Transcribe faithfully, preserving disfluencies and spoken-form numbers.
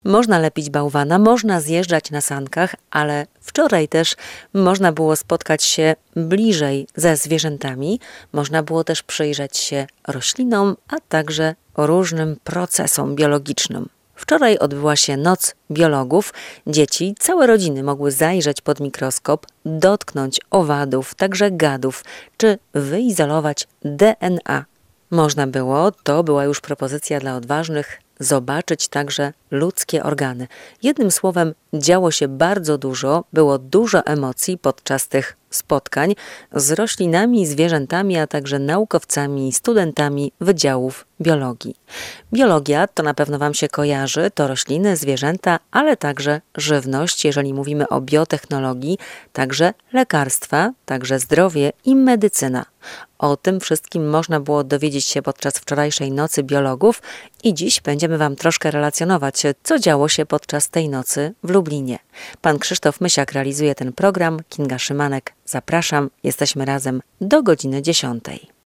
Można lepić bałwana, można zjeżdżać na sankach, ale wczoraj też można było spotkać się bliżej ze zwierzętami, można było też przyjrzeć się roślinom, a także różnym procesom biologicznym. Wczoraj odbyła się Noc Biologów. Dzieci, całe rodziny mogły zajrzeć pod mikroskop, dotknąć owadów, także gadów, czy wyizolować D N A. Można było, to była już propozycja dla odważnych, zobaczyć także ludzkie organy. Jednym słowem, działo się bardzo dużo, było dużo emocji podczas tych spotkań z roślinami, zwierzętami, a także naukowcami i studentami wydziałów biologii. Biologia to na pewno Wam się kojarzy, to rośliny, zwierzęta, ale także żywność, jeżeli mówimy o biotechnologii, także lekarstwa, także zdrowie i medycyna. O tym wszystkim można było dowiedzieć się podczas wczorajszej Nocy Biologów i dziś będziemy Wam troszkę relacjonować, co działo się podczas tej nocy w Lublinie. Pan Krzysztof Mysiak realizuje ten program, Kinga Szymanek. Zapraszam, jesteśmy razem do godziny dziesiątej.